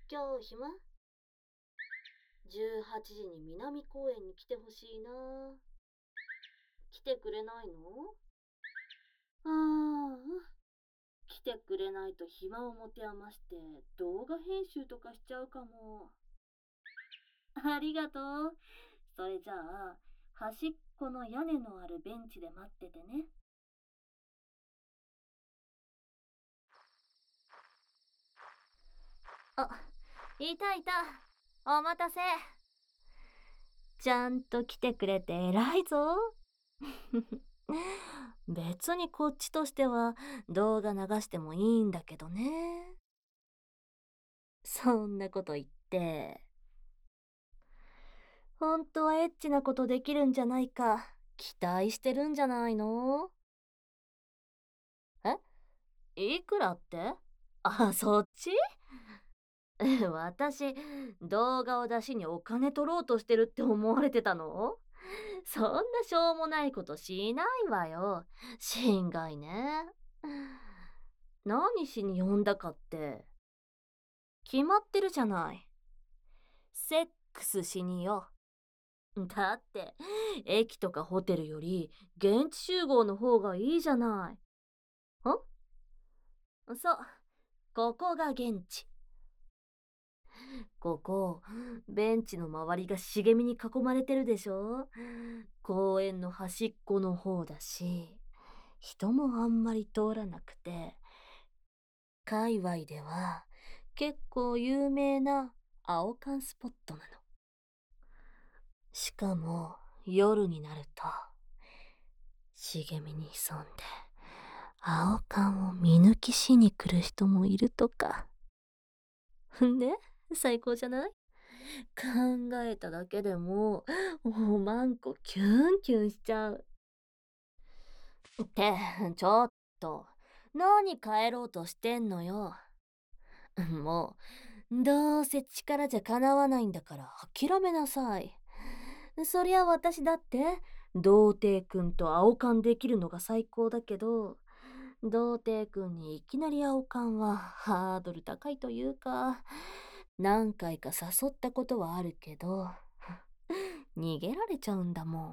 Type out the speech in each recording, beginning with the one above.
今日暇？ 18 時に南公園に来てほしいな。来てくれないの？ああ、来てくれないと暇を持て余して動画編集とかしちゃうかも。ありがとう。それじゃあ、端っこの屋根のあるベンチで待っててね。あ、いたいた。お待たせ。ちゃんと来てくれて偉いぞ。別にこっちとしては動画流してもいいんだけどね。そんなこと言って、本当はエッチなことできるんじゃないか期待してるんじゃないの？いくらって？あ、そっち？私、動画を出しにお金取ろうとしてるって思われてたの？そんなしょうもないことしないわよ。心外ね。何しに呼んだかって、決まってるじゃない。セックスしによ。だって、駅とかホテルより現地集合の方がいいじゃない。そう、ここが現地。ここ、ベンチの周りが茂みに囲まれてるでしょ？公園の端っこの方だし、人もあんまり通らなくて、界隈では結構有名な青缶スポットなの。しかも夜になると、茂みに潜んで青缶を見抜きしに来る人もいるとか。ね、最高じゃない？考えただけでも、おまんこキュンキュンしちゃう。って、ちょっと、何帰ろうとしてんのよ。もう、どうせ力じゃかなわないんだから諦めなさい。そりゃ私だって、童貞くんと青缶できるのが最高だけど、童貞くんにいきなり青缶はハードル高いというか、何回か誘ったことはあるけど、逃げられちゃうんだも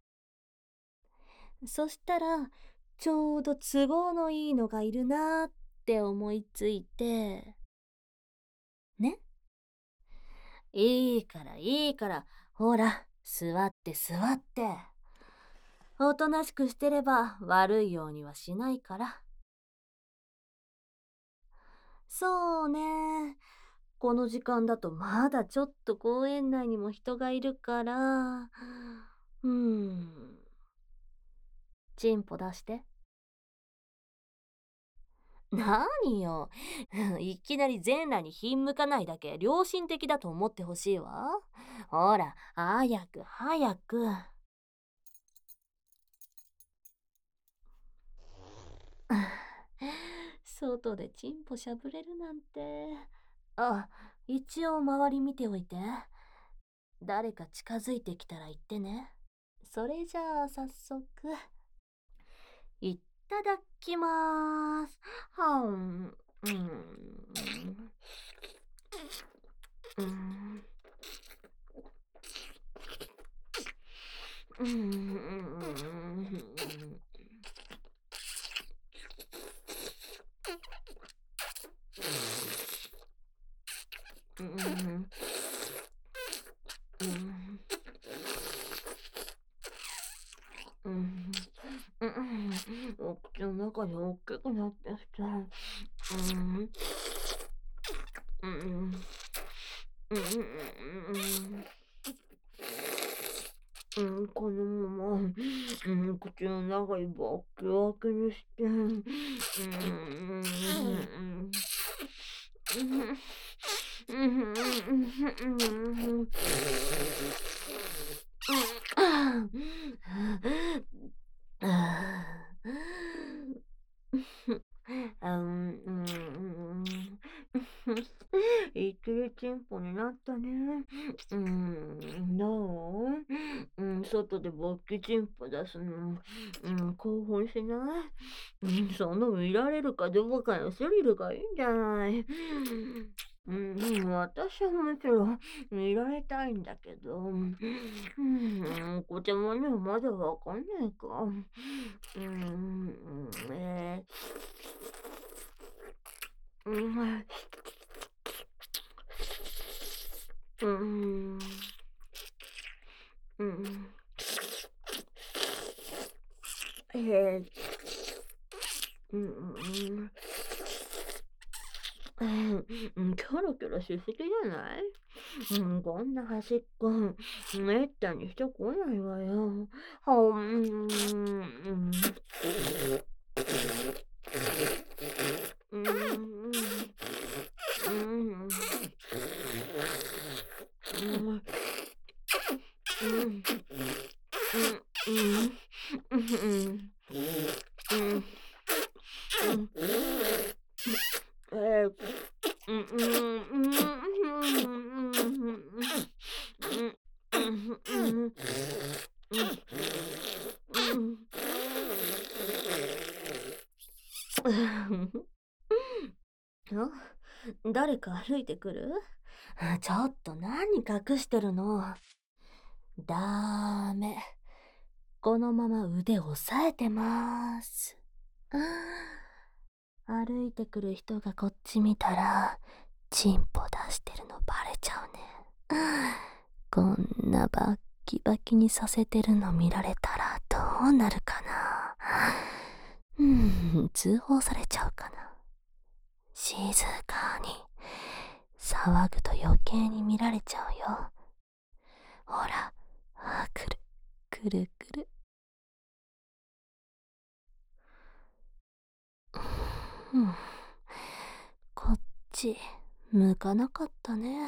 ん。そしたら、ちょうど都合のいいのがいるなーって思いついて、ね。いいからいいから、ほら、座って座って。おとなしくしてれば悪いようにはしないから。そうね。この時間だとまだちょっと公園内にも人がいるから、チンポ出して。何よ。いきなり全裸にひんむかないだけ良心的だと思ってほしいわ。ほら、早く早く。外でチンポしゃぶれるなんて。あ、一応周り見ておいて。誰か近づいてきたら言ってね。それじゃあ早速。いただきまーす。はん。うん。うん。うん。うん。うん。うん。うん。お口の中で大きくなってきた。うん。うん。うん。うん、このまま、口の中にバッキバキにして、いけるチンポになったね。どう？外で勃起チンポ出すの、興奮しない？その見られるかどうかのスリルがいいんじゃない。 私はむしろ見られたいんだけど、こちゃまにはまだわかんないか。うん、うん、うん、えー、うん、うん、キョロキョロしすぎじゃない？こんな端っこ、めったに人来ないわよ。うん、うん、うん、うん、うん、うん、うん、うん、うん、うん、えー、うん、うん、うん、うん、うん、うん、あ、誰か歩いてくる？ちょっと何隠してるの？ダーメ。このまま腕押さえてます。歩いてくる人がこっち見たら、チンポ出してるのバレちゃうね。こんなバッキバキにさせてるの見られたらどうなるかな。通報されちゃうかな。静かに。騒ぐと余計に見られちゃうよ。ほら、来る、来る来る。うん、こっち、向かなかったね。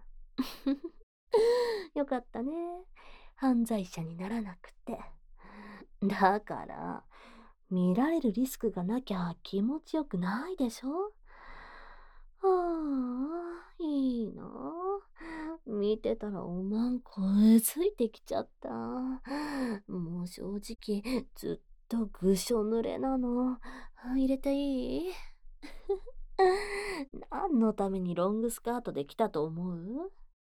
よかったね。犯罪者にならなくて。だから、見られるリスクがなきゃ気持ちよくないでしょ？ああ、いいな。見てたらおまんこうついてきちゃった。もう正直、ずっとぐしょ濡れなの。入れていい？何のためにロングスカートで来たと思う？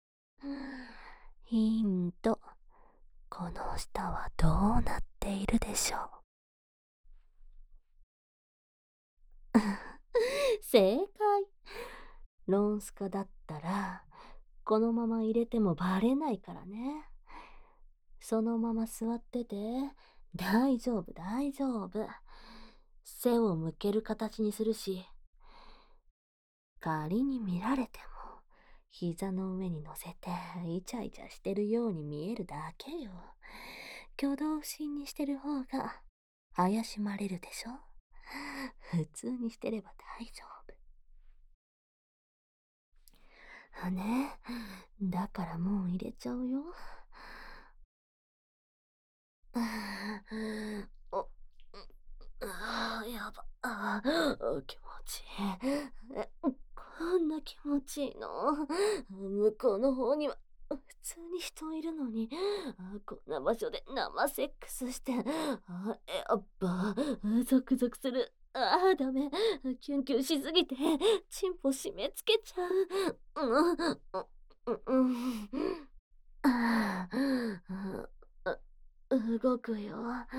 ヒント。この下はどうなっているでしょう？正解。ロンスカだったら、このまま入れてもバレないからね。そのまま座ってて、大丈夫大丈夫。背を向ける形にするし、仮に見られても、膝の上に乗せてイチャイチャしてるように見えるだけよ。挙動不審にしてる方が怪しまれるでしょ？普通にしてれば大丈夫。ね。だからもう入れちゃうよ。お、やば。気持ちいい。こんな気持ちいいの？向こうの方には普通に人いるのに、こんな場所で生セックスして、やっぱ、ゾクゾクする。ダメ。キュンキュンしすぎて、チンポ締め付けちゃう。あ動くよ。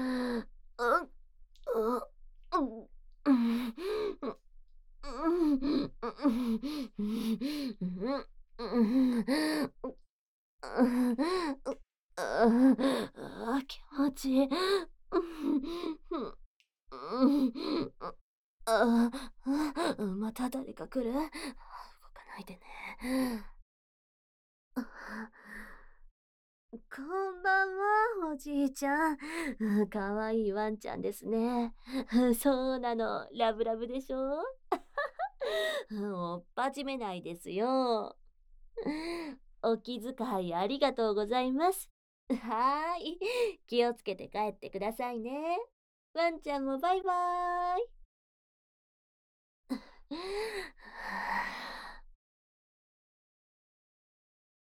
気持ちいい。また誰か来る？動かないでね。こんばんは、おじいちゃん。かわいいワンちゃんですね。そうなの、ラブラブでしょ？おっぱじめないですよ。お気遣いありがとうございます。はーい。気をつけて帰ってくださいね。ワンちゃんもバイバーイ。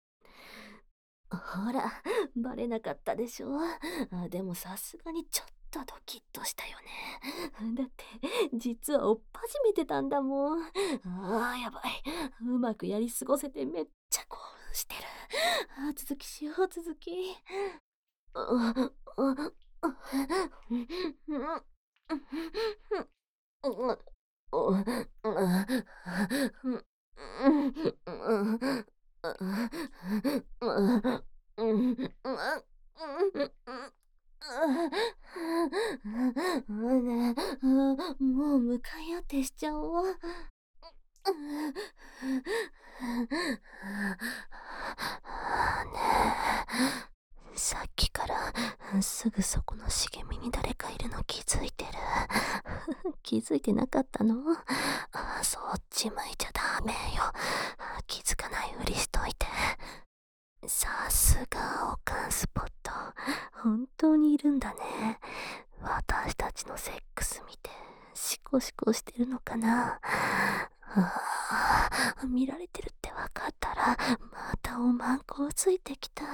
ほら、バレなかったでしょ？でもさすがにちょっとドキッとしたよね。だって、実はおっ始めてたんだもん。やばい。うまくやり過ごせてめっちゃ興奮してる。続きしよう、続き。もう向かい合ってしちゃおう。さっきからすぐそこの茂みに誰かいるの気づいてる。気づいてなかったの？そっち向いちゃダメよ。気づかないふりしといて。さすがオカンスポット。本当にいるんだね。私たちのセックス見てシコシコしてるのかな。見られてるって分かったらまたおまんこついてきた。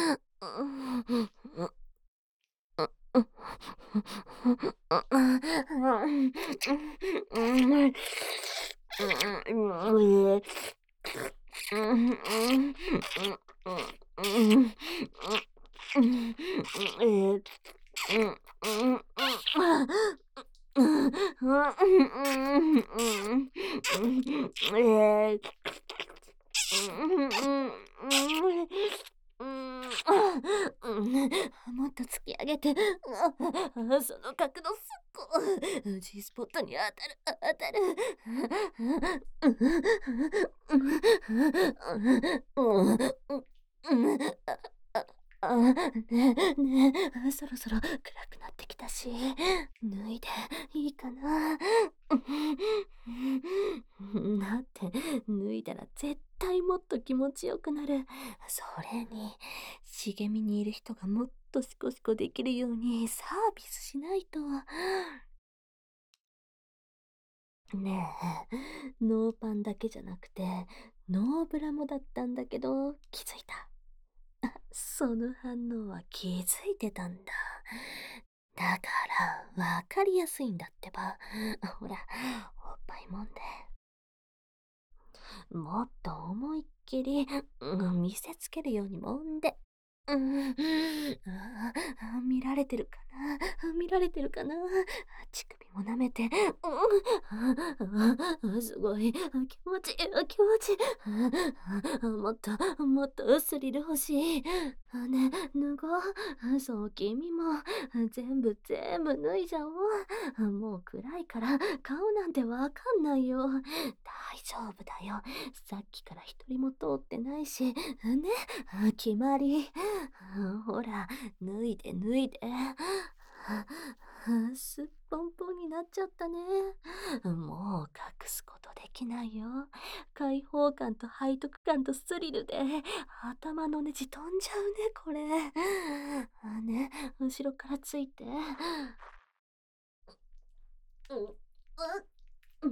もっと突き上げて、その角度すっご G スポットに当たる。ねえ、そろそろ暗くなってきたし、脱いでいいかな。だって、脱いだら絶対もっと気持ちよくなる。それに、茂みにいる人がもっとシコシコできるようにサービスしないと。ねえ、ノーパンだけじゃなくて、ノーブラもだったんだけど、気づいた？その反応は気づいてたんだ。だから、わかりやすいんだってば。ほら、おっぱいもんで。もっと思いっきり、見せつけるように揉んで。見られてるかな、見られてるかな。乳首も舐めて。すごい。気持ちいい、気持ちいい。もっと、もっとスリル欲しい。ね、脱ごう。そう、君も。全部脱いじゃおう。もう暗いから顔なんてわかんないよ。大丈夫だよ。さっきから一人も通ってないし。ね、決まり。ほら、脱いで。すっぽんぽんになっちゃったね。もう隠すことできないよ。開放感と背徳感とスリルで頭のネジ飛んじゃうね、これ。ね、後ろからついて。うん、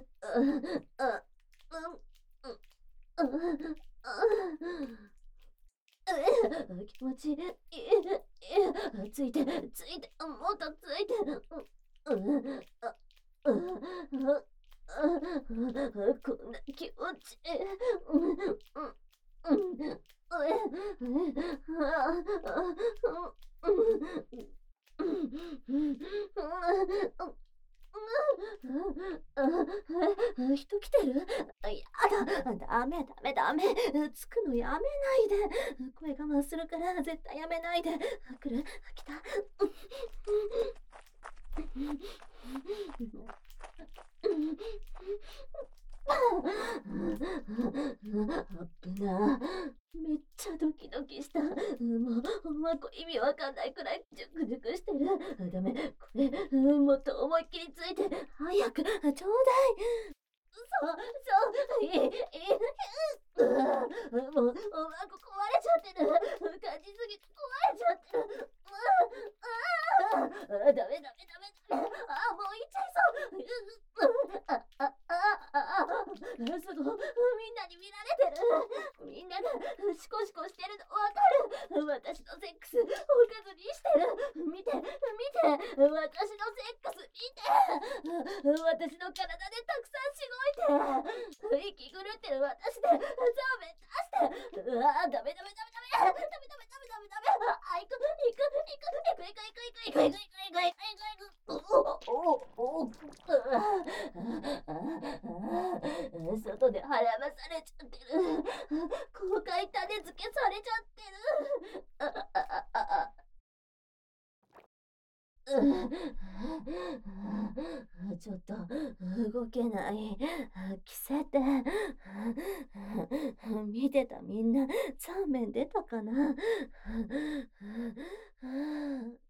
気持ちいい。ついて、もっとついて。こんな気持ちいい。人来てる？やだ。ダメ。つくのやめないで。声我慢するから絶対やめないで。来る？来た？危な。めっちゃドキドキした。もう意味わかんないくらいジュクジュクしてる。ダメ。これ、もっと思いっきりついて。早く、ちょうだい。もう、おまんこ壊れちゃってる。感じすぎて壊れちゃってる。ダメ。もういっちゃいそう。すごい。みんなに見られてる。みんながシコシコしてるのわかる。私のセックスおかずにしてる。見て。 息狂ってる私で、そうめん出して。うわー、ダメダメダメダメ。ダメダメダメダメダメ。あ、行く、行く、行く、行く、行く、行く、行く、行く、行く、行く、行く、行く、行く、行く、行く、外で腹ばされちゃってる。公開種付けされちゃってる。ちょっと動けない。着せて。見てたみんな、ザーメン出たかな。